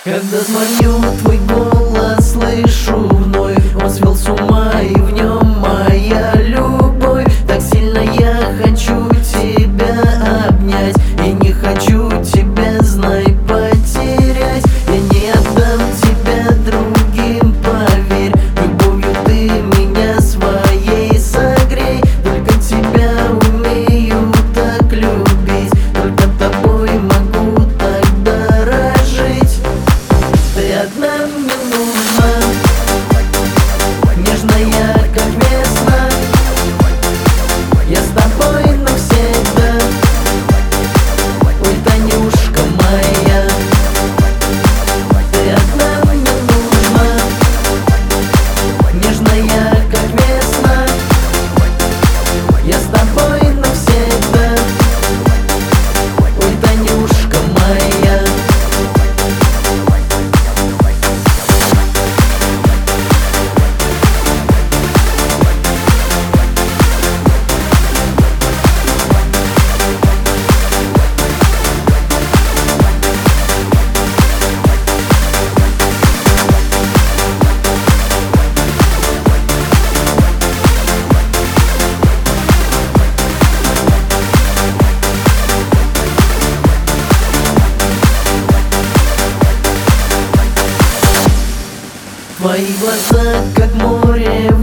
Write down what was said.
Когда смотрю твой голос, слышу вновь, он свел с ума, и в нем моя любовь. Так сильно я хочу тебя обнять, и не хочу тебя, знай, потерять. Я не отдам тебя другим, поверь, любовью ты меня своей согрей. Только тебя умею так любить, только тобой могу так дорожить. Ты одна мне нужна, нежная, как весна. Я с тобой навсегда. Ой, Танюшка моя, ты одна мне нужна, нежная, как весна. Я с тобой навсегда. Ой, Танюшка моя. Твои глаза, как море